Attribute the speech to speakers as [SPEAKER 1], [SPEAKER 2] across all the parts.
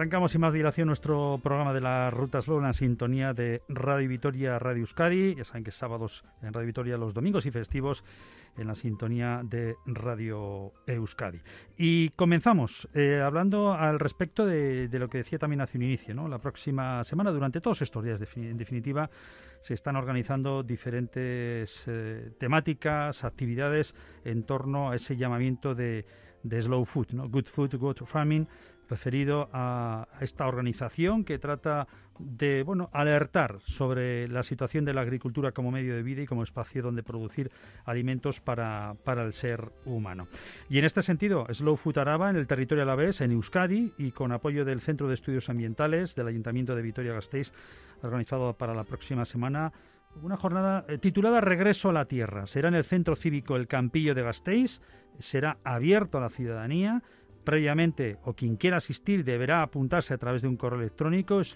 [SPEAKER 1] Arrancamos sin más dilación nuestro programa de la Ruta Slow en la sintonía de Radio Vitoria, Radio Euskadi. Ya saben que sábados en Radio Vitoria, los domingos y festivos en la sintonía de Radio Euskadi. Y comenzamos hablando al respecto de lo que decía también hace un inicio, ¿no? La próxima semana, durante todos estos días, en definitiva, se están organizando diferentes temáticas, actividades en torno a ese llamamiento de Slow Food, ¿no? Good Food, Good Farming, referido a esta organización que trata de alertar sobre la situación de la agricultura como medio de vida y como espacio donde producir alimentos para el ser humano. Y en este sentido, Slow Food Araba, en el territorio alavés, en Euskadi, y con apoyo del Centro de Estudios Ambientales del Ayuntamiento de Vitoria-Gasteiz, ha organizado para la próxima semana una jornada titulada Regreso a la Tierra. Será en el Centro Cívico El Campillo de Gasteiz, será abierto a la ciudadanía. Previamente, o quien quiera asistir deberá apuntarse a través de un correo electrónico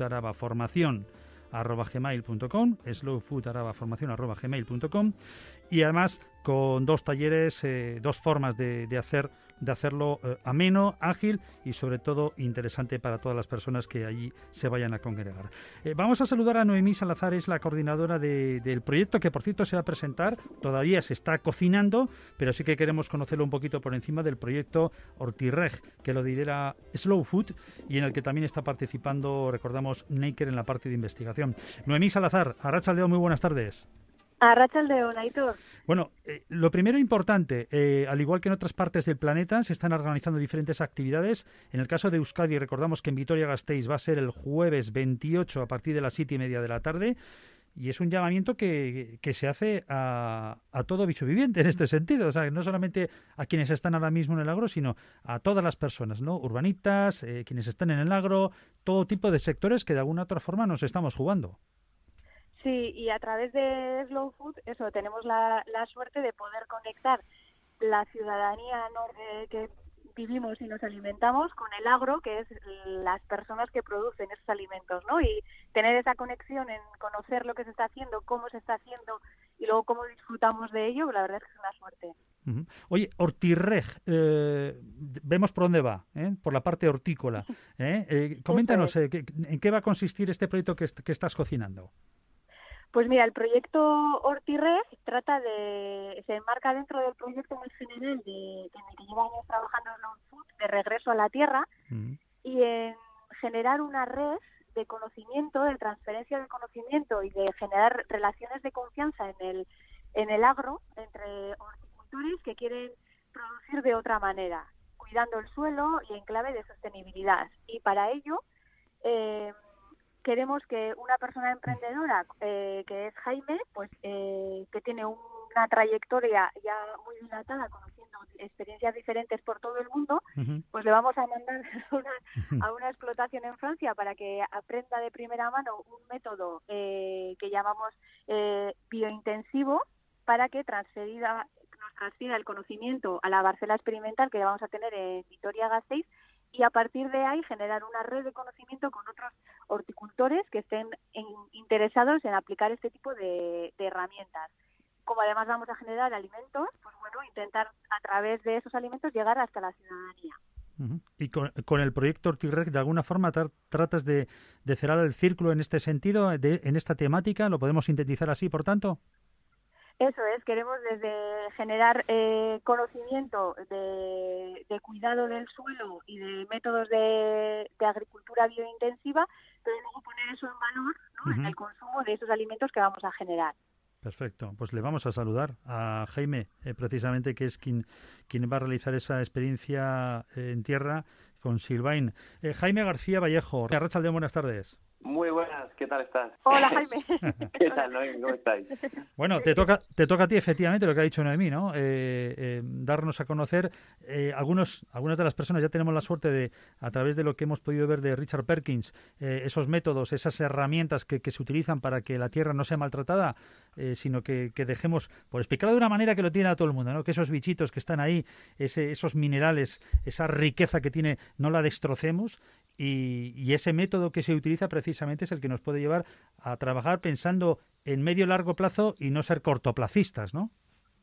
[SPEAKER 1] slowfoodarabaformacion@gmail.com, slowfoodarabaformacion@gmail.com, y además con dos talleres, dos formas de hacerlo ameno, ágil y sobre todo interesante para todas las personas que allí se vayan a congregar. Vamos a saludar a Noemí Salazar, es la coordinadora del proyecto, que por cierto se va a presentar, todavía se está cocinando, pero sí que queremos conocerlo un poquito por encima del proyecto Hortireg, que lo lidera Slow Food y en el que también está participando, recordamos, Neiker en la parte de investigación. Noemí Salazar, Arratsaldeon, muy buenas tardes.
[SPEAKER 2] Arratsaldeon, Aitor.
[SPEAKER 1] Bueno, lo primero importante, al igual que en otras partes del planeta, se están organizando diferentes actividades. En el caso de Euskadi, recordamos que en Vitoria-Gasteiz va a ser el jueves 28 a partir de las 7:30 de la tarde, y es un llamamiento que se hace a todo bicho viviente en este sentido. O sea, no solamente a quienes están ahora mismo en el agro, sino a todas las personas, ¿no? Urbanitas, quienes están en el agro, todo tipo de sectores que de alguna otra forma nos estamos jugando.
[SPEAKER 2] Sí, y a través de Slow Food, tenemos la suerte de poder conectar la ciudadanía que vivimos y nos alimentamos con el agro, que es las personas que producen esos alimentos, ¿no? Y tener esa conexión en conocer lo que se está haciendo, cómo se está haciendo y luego cómo disfrutamos de ello, la verdad es que es una suerte.
[SPEAKER 1] Uh-huh. Oye, Hortireg, vemos por dónde va, por la parte hortícola. Coméntanos, ¿en qué va a consistir este proyecto que estás cocinando?
[SPEAKER 2] Pues mira, el proyecto Hortireg se enmarca dentro del proyecto más general en el que lleva años trabajando Slow Food, de regreso a la tierra, y en generar una red de conocimiento, de transferencia de conocimiento y de generar relaciones de confianza en el agro entre horticultores que quieren producir de otra manera, cuidando el suelo y en clave de sostenibilidad. Y para ello queremos que una persona emprendedora, que es Jaime, pues que tiene una trayectoria ya muy dilatada, conociendo experiencias diferentes por todo el mundo, pues le vamos a mandar a una explotación en Francia para que aprenda de primera mano un método que llamamos biointensivo, para que nos transfiera el conocimiento a la parcela experimental que vamos a tener en Vitoria-Gasteiz, y a partir de ahí generar una red de conocimiento con otros horticultores que estén interesados en aplicar este tipo de herramientas. Como además vamos a generar alimentos, pues intentar a través de esos alimentos llegar hasta la ciudadanía.
[SPEAKER 1] Uh-huh. Y con el proyecto Hortireg, de alguna forma tratas de cerrar el círculo en este sentido, en esta temática, ¿lo podemos sintetizar así, por tanto?
[SPEAKER 2] Eso es, queremos desde generar conocimiento de cuidado del suelo y de métodos de agricultura biointensiva, pero luego poner eso en valor, ¿no? En el consumo de esos alimentos que vamos a generar.
[SPEAKER 1] Perfecto, pues le vamos a saludar a Jaime, precisamente, que es quien va a realizar esa experiencia en tierra con Silvain. Jaime García Vallejo, Arratsaldeon, buenas tardes.
[SPEAKER 3] Muy buenas, ¿qué tal estás?
[SPEAKER 2] Hola, Jaime.
[SPEAKER 3] ¿Qué tal, Noemí? ¿Cómo estáis?
[SPEAKER 1] Bueno, te toca a ti, efectivamente, lo que ha dicho Noemí, ¿no? Darnos a conocer. Algunas de las personas ya tenemos la suerte de, a través de lo que hemos podido ver de Richard Perkins, esos métodos, esas herramientas que se utilizan para que la tierra no sea maltratada, sino que dejemos, por explicarlo de una manera que lo tiene a todo el mundo, ¿no? Que esos bichitos que están ahí, esos minerales, esa riqueza que tiene, no la destrocemos, y ese método que se utiliza precisamente es el que nos puede llevar a trabajar pensando en medio y largo plazo y no ser cortoplacistas, ¿no?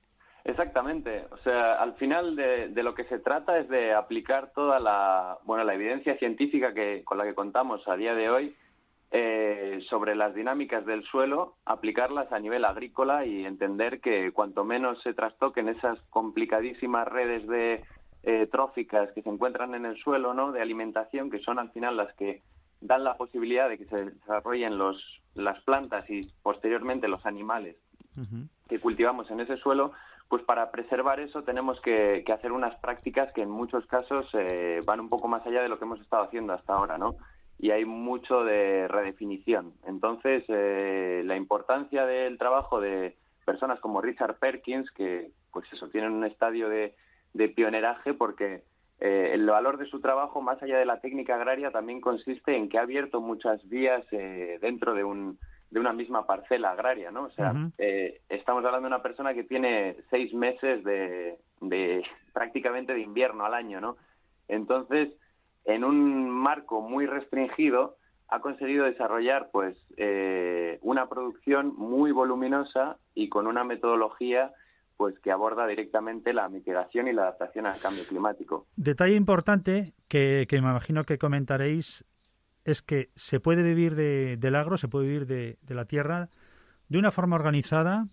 [SPEAKER 3] Exactamente. O sea, al final de lo que se trata es de aplicar toda la evidencia científica con la que contamos a día de hoy sobre las dinámicas del suelo, aplicarlas a nivel agrícola y entender que cuanto menos se trastoquen esas complicadísimas redes tróficas que se encuentran en el suelo, ¿no?, de alimentación, que son al final las que dan la posibilidad de que se desarrollen las plantas y posteriormente los animales que cultivamos en ese suelo, pues para preservar eso tenemos que hacer unas prácticas que en muchos casos van un poco más allá de lo que hemos estado haciendo hasta ahora, ¿no? Y hay mucho de redefinición. Entonces, la importancia del trabajo de personas como Richard Perkins, que pues eso, tienen un estadio de pioneraje, porque el valor de su trabajo, más allá de la técnica agraria, también consiste en que ha abierto muchas vías dentro de una misma parcela agraria, ¿no? O sea, estamos hablando de una persona que tiene 6 meses de prácticamente de invierno al año, ¿no? Entonces, en un marco muy restringido, ha conseguido desarrollar pues una producción muy voluminosa y con una metodología pues que aborda directamente la mitigación y la adaptación al cambio climático.
[SPEAKER 1] Detalle importante que me imagino que comentaréis es que se puede vivir del agro, se puede vivir de la tierra de una forma organizada,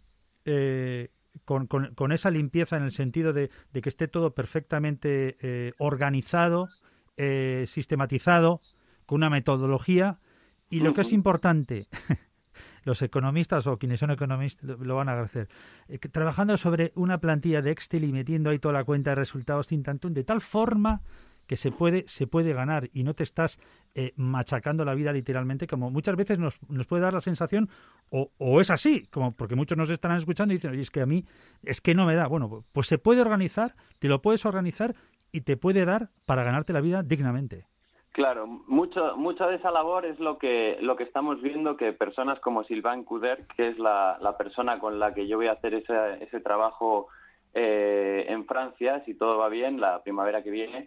[SPEAKER 1] con esa limpieza en el sentido de que esté todo perfectamente organizado, sistematizado, con una metodología, y lo que es importante, los economistas o quienes son economistas lo van a agradecer, trabajando sobre una plantilla de Excel y metiendo ahí toda la cuenta de resultados de tal forma que se puede ganar y no te estás machacando la vida literalmente, como muchas veces nos puede dar la sensación, o es así, como porque muchos nos estarán escuchando y dicen, oye, es que a mí es que no me da. Bueno, pues se puede organizar, te lo puedes organizar y te puede dar para ganarte la vida dignamente.
[SPEAKER 3] Claro, mucha de esa labor es lo que estamos viendo, que personas como Sylvain Couder, que es la persona con la que yo voy a hacer ese trabajo en Francia, si todo va bien, la primavera que viene,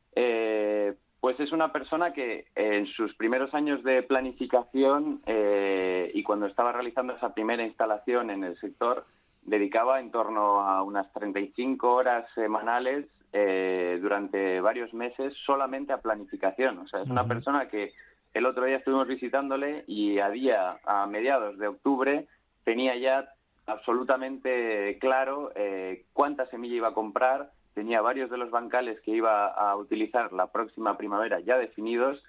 [SPEAKER 3] pues es una persona que en sus primeros años de planificación y cuando estaba realizando esa primera instalación en el sector, dedicaba en torno a unas 35 horas semanales durante varios meses solamente a planificación. O sea, es una persona que el otro día estuvimos visitándole y a mediados de octubre tenía ya absolutamente claro cuánta semilla iba a comprar, tenía varios de los bancales que iba a utilizar la próxima primavera ya definidos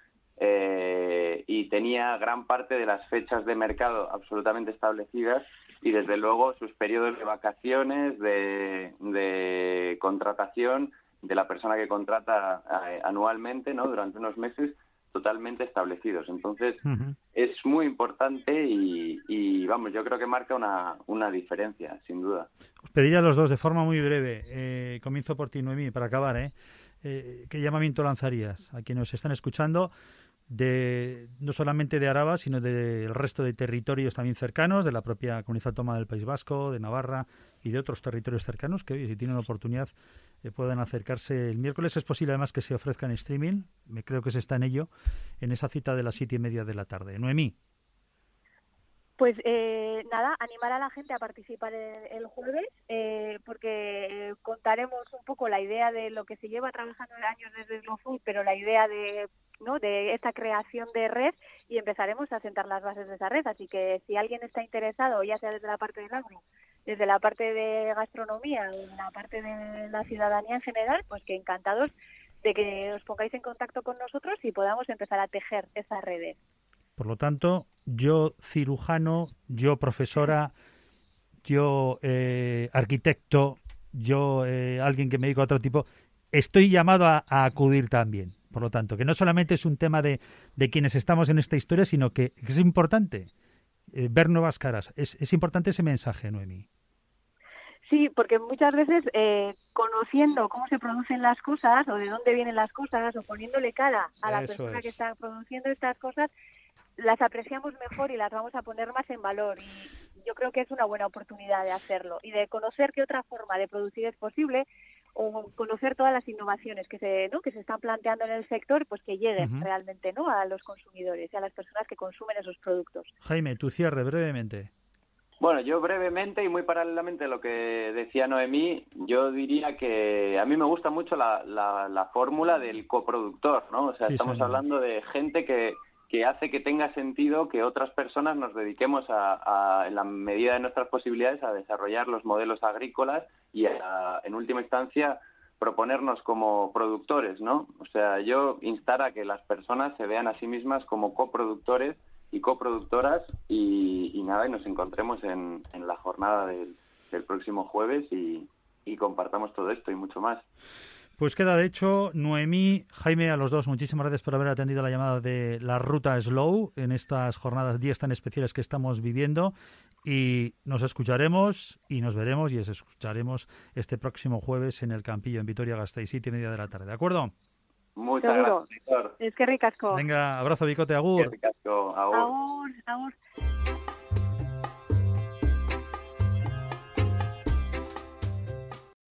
[SPEAKER 3] y tenía gran parte de las fechas de mercado absolutamente establecidas y desde luego sus periodos de vacaciones, de contratación de la persona que contrata anualmente, ¿no?, durante unos meses, totalmente establecidos. Entonces, es muy importante y vamos, yo creo que marca una diferencia, sin duda.
[SPEAKER 1] Os pediría a los dos, de forma muy breve, comienzo por ti, Noemí, para acabar, ¿qué llamamiento lanzarías a quienes nos están escuchando, no solamente de Araba, sino del resto de territorios también cercanos, de la propia Comunidad Autónoma del País Vasco, de Navarra y de otros territorios cercanos, que oye, si tienen oportunidad puedan acercarse el miércoles? Es posible además que se ofrezca en streaming, me creo que se está en ello, en esa cita de las 7:30 de la tarde. Noemí.
[SPEAKER 2] Pues nada, animar a la gente a participar el jueves, porque contaremos un poco la idea de lo que se lleva trabajando años desde Slow Food, pero la idea de esta creación de red, y empezaremos a sentar las bases de esa red. Así que si alguien está interesado, ya sea desde la parte del agro, desde la parte de gastronomía o la parte de la ciudadanía en general, pues que encantados de que os pongáis en contacto con nosotros y podamos empezar a tejer esas redes.
[SPEAKER 1] Por lo tanto, yo cirujano, yo profesora, yo arquitecto, yo alguien que me dedico a otro tipo, estoy llamado a acudir también. Por lo tanto, que no solamente es un tema de quienes estamos en esta historia, sino que es importante ver nuevas caras. Es importante ese mensaje, Noemí.
[SPEAKER 2] Sí, porque muchas veces conociendo cómo se producen las cosas o de dónde vienen las cosas o poniéndole cara a la persona que está produciendo estas cosas, las apreciamos mejor y las vamos a poner más en valor. Y yo creo que es una buena oportunidad de hacerlo y de conocer qué otra forma de producir es posible, o conocer todas las innovaciones que se están planteando en el sector, pues que lleguen realmente, ¿no?, a los consumidores y a las personas que consumen esos productos.
[SPEAKER 1] Jaime, tu cierre brevemente.
[SPEAKER 3] Bueno, yo brevemente y muy paralelamente a lo que decía Noemí, yo diría que a mí me gusta mucho la fórmula del coproductor, ¿no? O sea,
[SPEAKER 1] Sí,
[SPEAKER 3] estamos
[SPEAKER 1] señor.
[SPEAKER 3] hablando de gente que hace que tenga sentido que otras personas nos dediquemos en la medida de nuestras posibilidades, a desarrollar los modelos agrícolas y en última instancia, proponernos como productores, ¿no? O sea, yo instar a que las personas se vean a sí mismas como coproductores y coproductoras y nada, y nos encontremos en la jornada del próximo jueves y compartamos todo esto y mucho más.
[SPEAKER 1] Pues queda de hecho. Noemí, Jaime, a los dos, muchísimas gracias por haber atendido la llamada de la Ruta Slow en estas jornadas, días tan especiales que estamos viviendo, y nos escucharemos y nos veremos y os escucharemos este próximo jueves en el Campillo en Vitoria-Gasteiz, 7:30 de la tarde, ¿de acuerdo?
[SPEAKER 3] Muchas
[SPEAKER 2] Seguro.
[SPEAKER 3] gracias, Víctor.
[SPEAKER 2] Es que ricasco.
[SPEAKER 1] Venga, abrazo, bicote, agur.
[SPEAKER 3] Qué ricasco. Agur.
[SPEAKER 2] Agur, agur.